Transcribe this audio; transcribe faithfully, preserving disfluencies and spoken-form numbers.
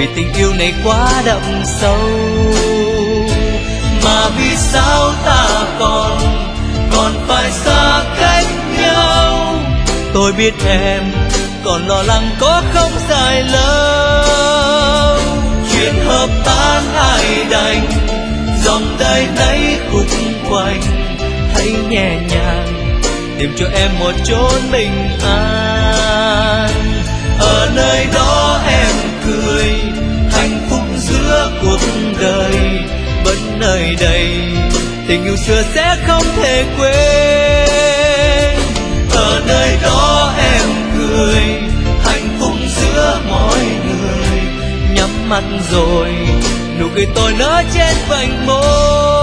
vì tình yêu này quá đậm sâu. Mà vì sao ta còn còn phải xa cách nhau? Tôi biết em còn lo lắng có không dài lâu. Chuyện hợp tan ai đành, dòng đời nay khúc quanh. Hãy nhẹ nhàng tìm cho em một chốn bình an. Ở nơi đó em cười, hạnh phúc giữa cuộc đời vẫn nơi đây. Tình yêu xưa sẽ không thể quên. Ở nơi đó em cười, hạnh phúc giữa mọi người. Nhắm mắt rồi nụ cười tôi nở trên vành môi.